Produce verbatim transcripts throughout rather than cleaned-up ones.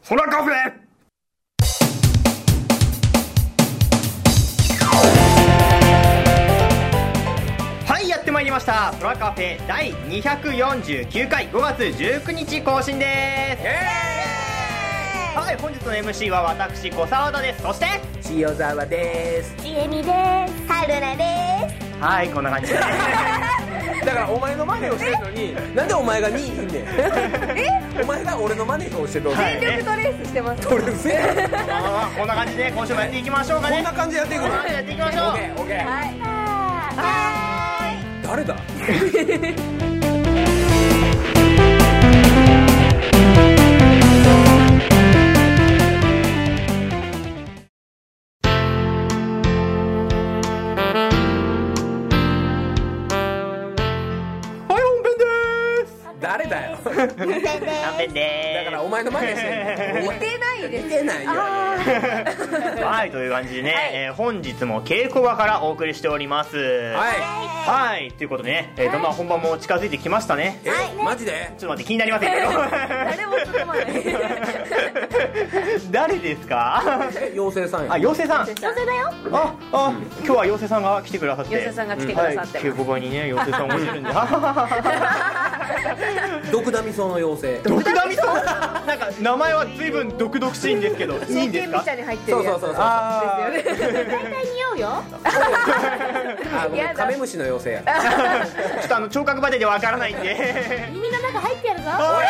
空カフェ。はい、やってまいりました。空カフェ第にひゃくよんじゅうきゅうかいごがつじゅうくにち更新です。はい、本日の エムシー は私小沢田です。そして塩沢です。 ちえみです。はるなです。 はい、こんな感じでだからお前のマネをしてるのになんでお前がにいいんねんえお前が俺のマネをしてるのに全力トレースしてます。 トレースこんな感じで今週もやっていきましょうかね。 こんな感じでやっていくの。 やっていきましょう。 オッケーオッケー。 はいは誰だ誰だよ。 ーい。本編で本編でだからお前のマネしてるの。 似てないです。 似てないよ。 はい、という感じでね、 はいえー本日も稽古場からお送りしております。 はい。 はい、ということでね、えー、どんどん本番も近づいてきましたね。 え、マジで？ ちょっと待って、気になりませんけど誰も突っ込まない。 誰ですか？ え、妖精さんや。 あ、妖精さん。 女性だよ。 あ、あ、今日は妖精さんが来てくださって、 妖精さんが来てくださってますはい、稽古場にね、妖精さんもいるんで毒ダミソの妖精。 毒ダミソなんか名前は随分毒々しいんですけど、いいんですか？ 茶に入ってるやつ。 そうそうそうそう。 あですよね。大体似合うよ。 あ、ごめん、カメムシの妖精や。 ーちょっとあの聴覚まででわからないんで耳の中入ってやるぞ。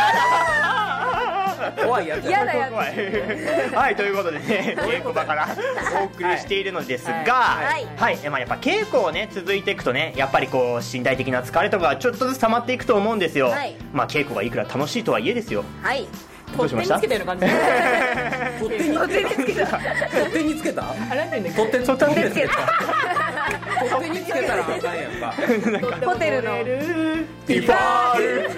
怖いやつや。 嫌だやつ。 怖いはいということでね、稽古場からお送りしているのですが、 はいはいえまあ、やっぱ稽古をね続いていくとね、やっぱりこう身体的な疲れとかちょっとずつ溜まっていくと思うんですよ。 はい、 まあ稽古がいくら楽しいとはいえですよ。 はい。 どうしました？ 取っ手につけたような感じ。 取っ手につけた。取っ手につけた？ あれなんて言うんだっけ？ 取っ手取っ手につけた。 た。 取っ手につけたらあかんやんか。 ホテルのピパール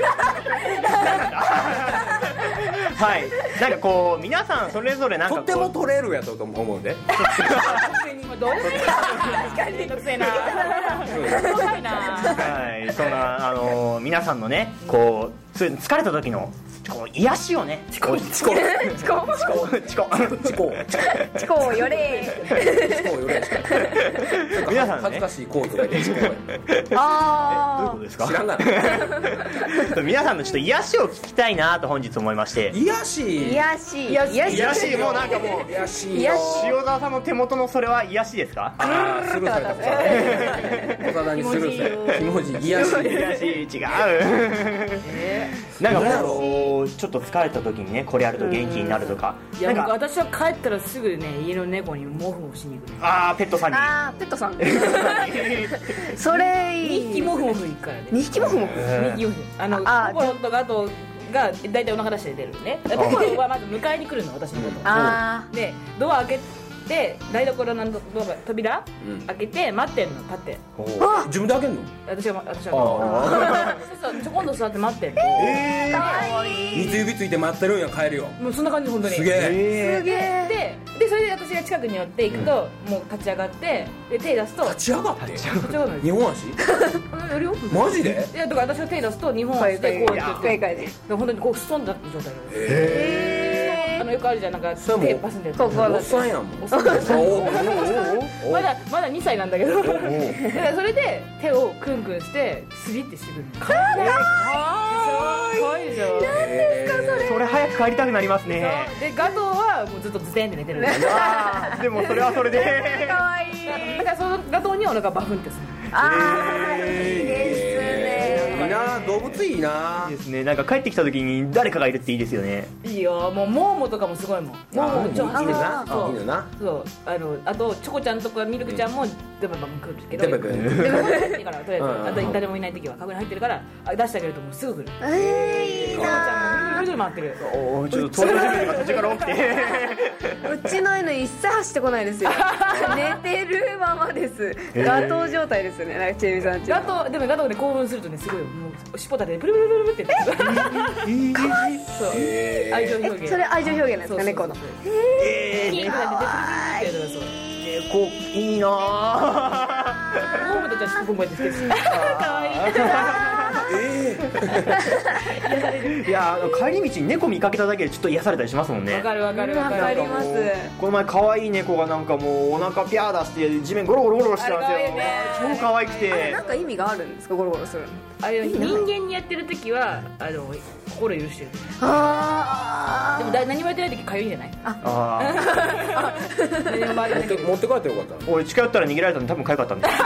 はい、なんかこう皆さんそれぞれなんかこうとっても取れるやと思うんで。 どういう確かにめんどくせえな。怖いな。 はい、そんなあのー皆さんのねこうそういう疲れた時のこう癒しをね、チコチコチコチコチコチコチコをよれ。 チコよれ。 皆さんね恥ずかしい行為とか言ってチコや。 どういうあことですか？ 知らんがな。 皆さんのちょっと癒しを聞きたいなと本日思いまして。 癒し。 癒し。 癒し癒しもうなんかもう癒し。 癒し塩沢さんの手元のそれは癒しですか？ ああ、スルーされた。小沢にスルーされた。気持ち癒し。 癒し違う。なんかこうちょっと疲れた時にねこれやると元気になるとか。 いや、 なんか私は帰ったらすぐね、家の猫にモフモフしに行くね。 ああペットさんに。 あー、ペットさん。それいい。 にひきモフモフ行くからね。 にひきもふもふ。 にひきモフ。あの、 あポポロとガトが大体お腹出して出るね。ポポロはまず迎えに来るの、私のこと。 あで、ドア開けて、台所のドア扉開けて待ってんの、立って。 自分で開けんの？ 私は私はそうそう、ちょこんと座って待ってんの。 えー、かわいい。 三つ指ついて待ってるんや、帰るよ。 もうそんな感じ、本当に。 すげえ。 えー。すげえ。 で、でそれで私が近くに寄って行くと、もう立ち上がってで手出すと立ち上がって。 立ち上がるの二本足？ うんやるよ。 マジで？ いや、だから私が手出すと日本足でこうやって正解で。 本当にこうストンだった状態で。 へあのよくあるじゃん、なんかそれも手パスンでやつ。 ここおっさんやんもん。 おっさんだよおおおお。 まだまだにさいなんだけど。だからそれで手をクンクンしてスリってしてくるの。かわいい。かわいいでしょ。 それ早く帰りたくなりますね。 でガトーはもうずっとズテンって寝てる。 あーでもそれはそれでかわいい。 だからそのガトーにお腹バフンってする。 あー、いいですね。 いいな、動物いいな。 いいですね。なんか帰ってきた時に誰かがいるっていいですよね。 いいよ、もうモーモとかもすごいもん。モーモちょいいのな。 そういいのな。 そう、あのあとチョコちゃんとかミルクちゃんもでもまあ来るけど、 でも来るでもいいからとりあえず、 うんうんうんあと誰もいない時はカゴに入ってるからあ出してあげるともうすぐ来る。 えー、いいチョコちゃんもぐるぐな。 る回ってる。 おーちょっと登場人物が途中から起きてうちの犬一切走ってこないですよ。寝てるままです。ガトー状態ですよね。なんかチェミさんち。 ガトーでもガトーで興奮するとねすごいもう尻尾立ててプルプルプルプルって言ってる。かわいい。そう。愛情表現。 それ愛情表現なんですか、猫の。 えキープなんでプルプルプルってやるからそう。 ー、こういいなぁモームとじゃあ尻尾こうやってつけて。かわいい。 えいやあの帰り道に猫見かけただけでちょっと癒されたりしますもんね。 わかるわかるわかる。 わかります。 この前可愛い猫がなんかもうお腹ピャー出して地面ゴロゴロゴロゴロしてたんですよ。 あれ可愛いね超可愛くあれてなんか意味があるんですか、ゴロゴロするの。 あれ人間にやってる時はあの心許してる。 あでもだ何もやってない時かゆいんじゃない？ あ何も周りだけ持って帰ってよかったー俺近寄ったら逃げられたんで多分可愛かったんです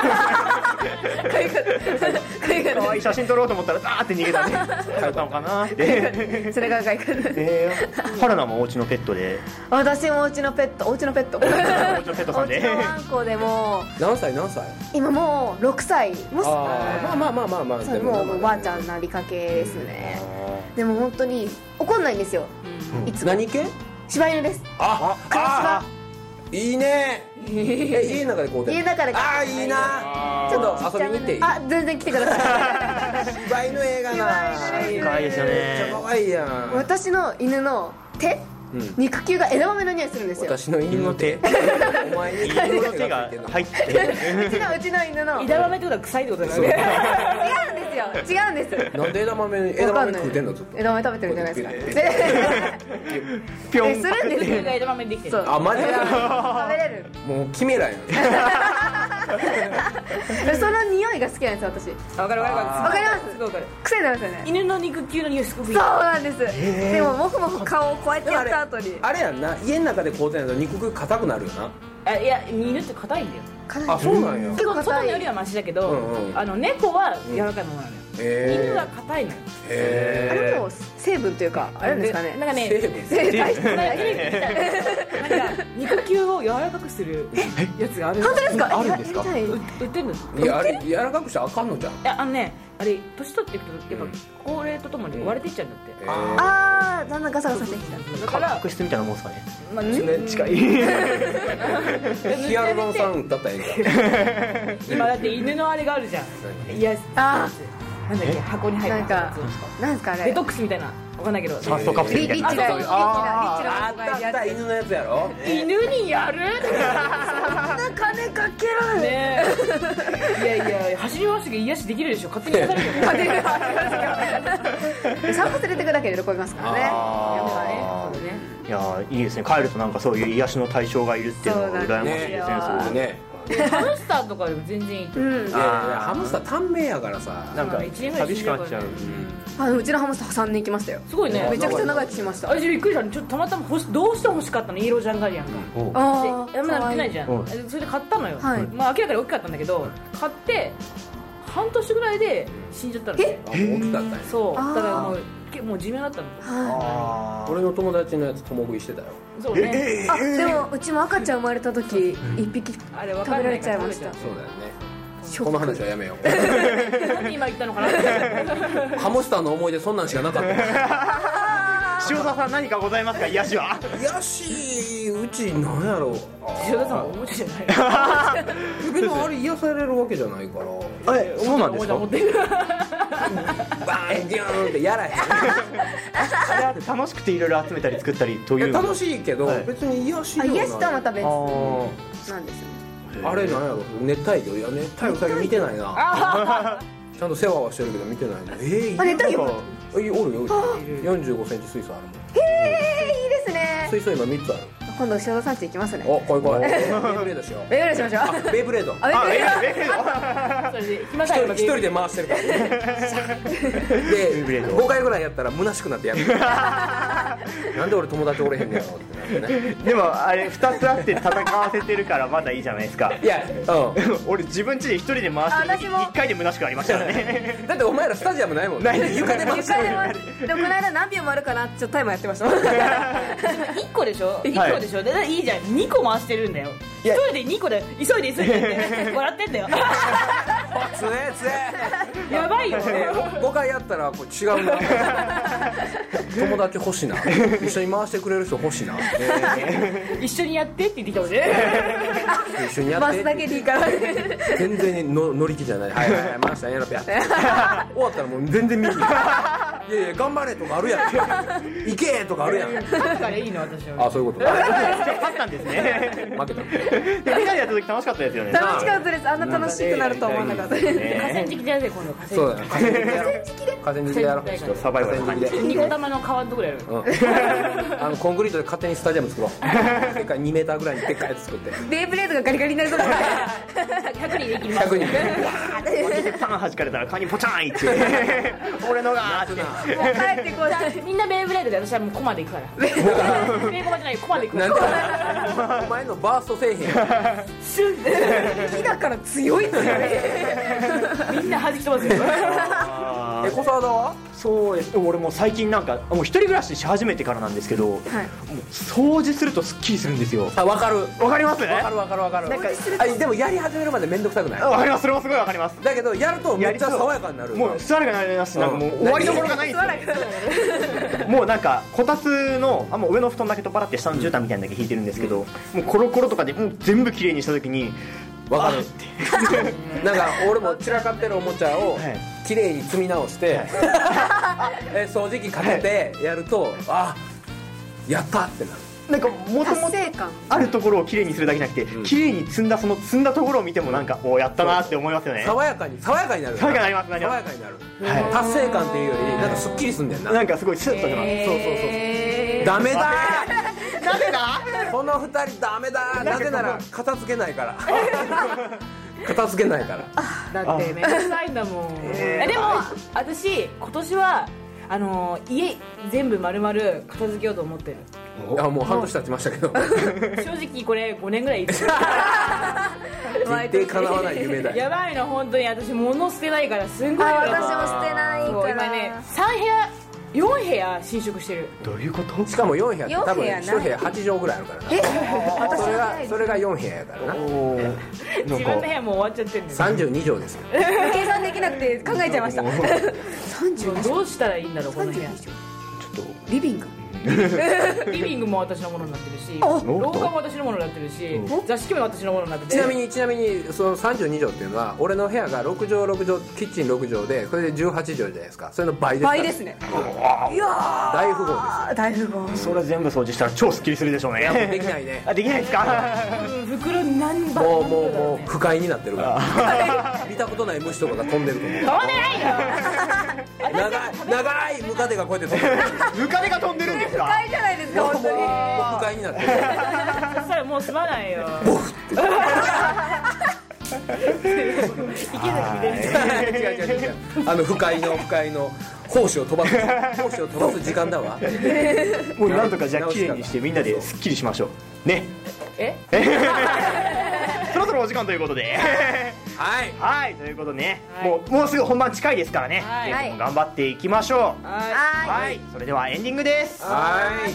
可愛い写真撮ろうと思ったらダーって逃げたんで可愛かったのかなってそれが可愛かった。 えー、春菜もお家のペットで私もお家のペット、お家のペット。おお家のペットさんで家のワンコでも何歳何歳今もうろくさい。もしああまあまあまあまあまあそうもうおばあちゃんになりかけですね。でも本当に怒んないんですよ。いつも何系柴犬です。 ああいいねえ家の中でこうて家の中でああいいなちょっと遊びに行っていいあ、全然来てください。 柴犬映画な可愛いですよね。 めっちゃ可愛いやん私の犬の手、 うん肉球が枝豆の匂いするんですよ。 私の犬の手お前に犬の手が入ってうちのうちの犬の違うん枝豆ってことは臭いってことだよね。 ですよ、違うんです。 なんで枝豆枝豆わかんない食うてんのずっと枝豆食べてるじゃないですか。 ピョンえするんですよ。 それが枝豆できてる。 そうあマジで食べれる。 もうキメラやんその匂いが好きなんですよ、私。 わかるわかるわわかりますすごいわかる。 癖になるんですよね。 犬の肉球の匂いすごくいい。 そうなんです。でももふもふ顔をこうやってやった後にあれやんな家の中でこうてんやと肉球硬くなるよなあいや犬って硬いんだよ。 あそうなんや結構硬い外のよりはマシだけど、 うんうんあの猫は柔らかいものなのよ。 へー犬は硬いのよ。 あれへも成分というかあれなんですかね。 なんかね、 成分生体質なんかなんか肉球を柔らかくするやつがある。 本当ですか。 あるんですかやりたい。 売ってんの？ いやあれ柔らかくしたらあかんのじゃんいやあのね、あれ年取っていくとやっぱ高齢とともに割れていっちゃうんだって。 あー、だんだんガサガサしてきた。 だから角質みたいなもんですかね。 まあ近いヒアルロン酸打ったったらええ今だって犬のあれがあるじゃん。いやあなんだっけ箱に入ー、 ったなんかなんですかあれ。 デトックスみたいなわかんないけど。 ファストカプセルみたいなリリッチなリッチなリッチなあったあった犬のやつやろ犬にやる？ 金かけられねえ。いやいや走り回してけど癒しできるでしょ。勝手に癒されるよね。 散歩連れてくだけで喜びますからね。 あーやっぱね。 いやいいですね。帰るとなんかそういう癒しの対象がいるっていうのが羨ましいですね。そうねハムスターとかでも全然いいと思う。 うん。 いやいやハムスター短命やからさなんか寂しくなっちゃう。 あのうちのハムスターさんねん来ましたよ。 すごいね。 めちゃくちゃ長生きしました。 あれびっくりした。ちょっとたまたま欲しどうしても欲しかったのイエロージャンガリアンが。 おうあで山田売ってないじゃうんん。それで買ったのよ。 はいまあ明らかに大きかったんだけど買って半年ぐらいで死んじゃったのね。 あもう大きかったんやそう。 あーだからもうけもう寿命だったの。 はあー俺の友達のやつ共食いしてたよそうね。 えい。あ、でもうちも赤ちゃん生まれた時一匹あれ分食べられかんないからちゃいました。 そうだよねショックこの話はやめよなんで今言ったのかな。 うハムスターの思い出そんなんしかなかった塩田さん何かございますか癒しは。 癒しうちなんやろう塩田さんはおもちゃじゃない。 別にあれ癒されるわけじゃないからえそうなんですか。 おもちゃ持ってる。 バーンギューンってやらへんあれって楽しくていろいろ集めたり作ったりという。 いや楽しいけど、 はい別に癒しあ、 ではない癒しとはまた別あなんですよ。 ああれなんやろ熱帯魚いや熱帯魚最近見てないなちゃんと世話はしてるけど見てないなえー、 あ、熱帯魚。 おるよよんじゅうごセンチ水槽あるもんへえ、いいですね。 水槽今みっつある今度塩田さん家行きますね。 お来い来いベイブレードしようベイブレードしましょう。 あベイブレードあ、ベイあブレード。 ええそれで暇一だよ人一人で回してるからイブレードでごかいぐらいやったら虚しくなってやるなんで俺友達おれへんねやろってなってねでもあれふたつあって戦わせてるからまだいいじゃないですか。 いやうん俺自分家で一人で回してる時あ私もいっかいで虚しくなりましたからね。 だってお前らスタジアムないもんないね床で回してる床でもでもこの間何秒もあるかなってちょっとタイマーやってました。 いっこでしょいっこでしょでいいじゃんにこ回してるんだよ。 いや一人でにこで急いで急いでって笑ってんだよ。 つえつえやばいよ。 ごかいやったらこれ違うな友達欲しいな一緒に回してくれる人欲しいな、え一緒にやってって言ってきたもんね。 ー一緒にやって回すだけでいいから。 全然の乗り気じゃないはいはいはい回したんやろぴゃ終わったらもう全然見にやいやいや頑張れとかあるやん行けとかあるやんだからいいの私は。 あそういうこと勝ったんですね。 負けたでみんなでやった時楽しかったですよね。 楽しかったです。あんな楽しくなるとは思わなかったです。 河川ね敷でやるで今度。 そうだね河川敷でやろう河川敷でやろうちょっとサバイバルの感じで。 ニコ玉の川のところやる。 うんあのコンクリートで勝手にスタジアム作ろうでっかいにメーターぐらいにでっかいやつ作ってベイブレードがガリガリになりそうだからひゃくにんできる。 ひゃくにんパン弾かれたらカニポチャンいって俺のがーってもう帰ってこないみんなベイブレードで私はもうコマで行くからベイコマじゃないコマで行くかなんらでお前のバースト製品シュンって火だから強いですよねみんな弾き飛ばすよえ小沢田はそうです。俺もう最近なんかもう一人暮らしし始めてからなんですけど、もう掃除するとすっきりするんですよ。 あ分かるわかります？ 分かる分かる分かるなんかあでもやり始めるまで面倒くさくないわかります。それもすごいわかります。 だけどやるとめっちゃ爽やかになるもう座るがなりますし、なんかもう終わりどころがないんですよ。もうなんかこたつのあもう上の布団だけ取っ払って下の絨毯みたいなのだけ引いてるんですけど、もうコロコロとかでもう全部きれいにした時に分かるなんか俺も散らかってるおもちゃをはいきれいに積み直してえ掃除機かけてやるとあやったってなるなんかもともと達成感あるところをきれいにするだけじゃなくて、 うんきれいに積んだその積んだところを見てもなんかおやったなって思いますよね。 爽やかに爽やかになる爽やかになりますなります爽やかになるはい達成感っていうよりなんかすっきりすんだよななんかすごいスッとします。 そうそうそうダメだダメだこの二人ダメだなぜなら片付けないから片付けないからだってめんどくさいんだもんえでも私今年はあの家全部丸々片付けようと思ってるいやもう半年経ちましたけど正直これごねんぐらいいる絶対叶わない夢だよやばいの本当に私物捨てないからすんごいあ喜ぶ私も捨てないそうから今ねさん部屋よん部屋新築してるどういうこと？ しかもよん部屋って多分よん部屋ないいち部屋はち畳ぐらいあるからなえそれがそれがよん部屋やからなおーなん自分の部屋もう終わっちゃってるんですさんじゅうに畳ですよ計算できなくて考えちゃいましたさんじゅうにどうしたらいいんだろうこの部屋ちょっとリビングリビングも私のものになってるしあ廊下も私のものになってるし座敷も私のものになっててちなみにちなみにそのさんじゅうに畳っていうのは俺の部屋がろく畳ろく畳キッチンろく畳でこれでじゅうはち畳じゃないですかそれの倍ですから倍ですねいやー大富豪です大富豪それ全部掃除したら超スッキリするでしょうね。 いやもうできないねあできないですか？ うん袋何番もうもうもう不快になってるから見たことない虫とかが飛んでると思う飛んでないよ長い長いムカデがこうやって飛んでるムカデが飛んでるんですか？ 深いじゃないですかもうもう本当にもう不快になってるそしたらもう済まないよ池崎みたい違う違う違うあの不快の不快の胞子を飛ばす胞子を飛ばす時間だわもうなんとかじゃあ綺麗にしてみんなでスッキリしましょうね。 えそろそろお時間ということではいはいということでね、 はいもうもうすぐ本番近いですからね、 はい皆さんも頑張っていきましょう。 はははいそれではエンディングです。 はい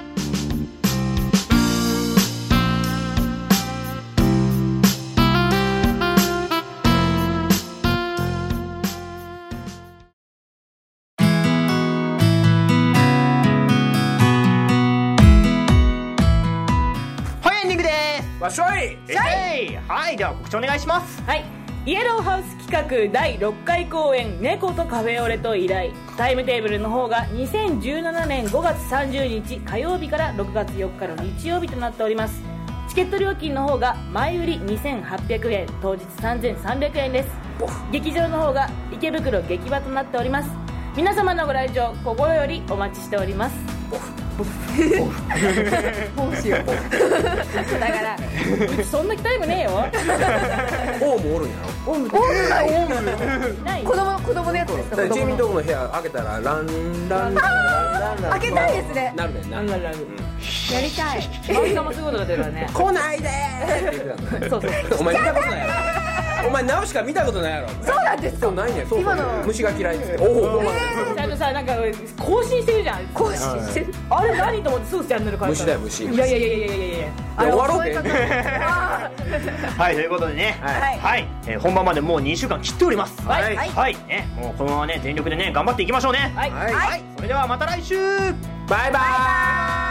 はいエンディングです。 わっしょいえいはいでは告知お願いします。 はいイエローハウス企画だいろっかい公演猫とカフェオレと依頼タイムテーブルの方がにせんじゅうななねんごがつさんじゅうにち火曜日からろくがつよっかの日曜日となっております。チケット料金の方が前売りにせんはっぴゃくえん当日さんぜんさんびゃくえんです。劇場の方が池袋劇場となっております。皆様のご来場心よりお待ちしております。 どうしようだからそんなタイムねえよ王もおるんやろオウムない子供子供のやつですかだから子供のチーミントークの部屋開けたらランランランラン開けたいですねなるねんななんだろうやりたい漫画もそういうことが出るからね来ないでーって言ってたのそうそうお前見たことないやろお前ナウシカ見たことないやろそうなんですそうないねんそうそう今の虫が嫌いっつっておおちゃんとさなんか更新してるじゃん更新してるあれ何と思ってすぐチャンネル変えた虫だよ虫いやいやいやいやいやいやいやあれ終わろうぜそういう方はいということでねはいはい、えー本番までもうにしゅうかん切っております。 はいはいねもうこのままね全力でね頑張っていきましょうね。 はいはいはいそれではまた来週。 バイバーイ